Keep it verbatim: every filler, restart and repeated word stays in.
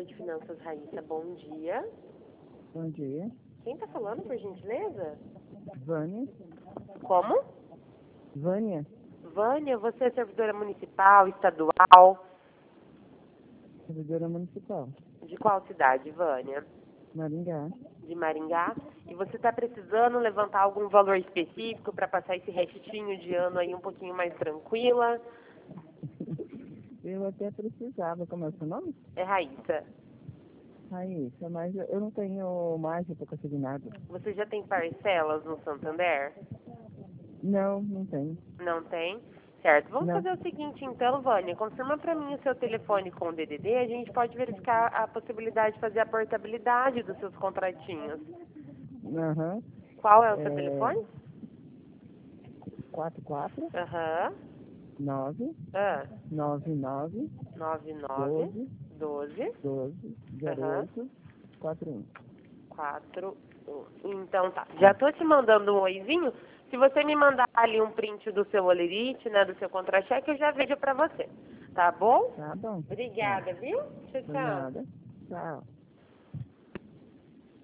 Setor de Finanças Raíssa, bom dia. Bom dia. Quem está falando, por gentileza? Vânia. Como? Vânia. Vânia, você é servidora municipal, estadual? Servidora municipal. De qual cidade, Vânia? Maringá. De Maringá. E você está precisando levantar algum valor específico para passar esse restinho de ano aí um pouquinho mais tranquila? Eu até precisava. Como é o seu nome? É Raíssa. Raíssa, mas eu não tenho margem para conseguir nada. Você já tem parcelas no Santander? Não, não tenho. Não tem? Certo. Vamos Não. fazer o seguinte então, Vânia. Confirma para mim o seu telefone com o D D D. A gente pode verificar a possibilidade de fazer a portabilidade dos seus contratinhos. Aham. Qual é o seu É... telefone? quatro quatro Aham. nove Ah. nove nove nove nove doze doze zero Aham. oito quatro um. quatro um. Então tá. Já tô te mandando um oizinho. Se você me mandar ali um print do seu olerite, né, do seu contra-cheque, eu já vejo pra você. Tá bom? Tá bom. Obrigada, Tá. viu? Tchau, Por tchau. nada. Tchau.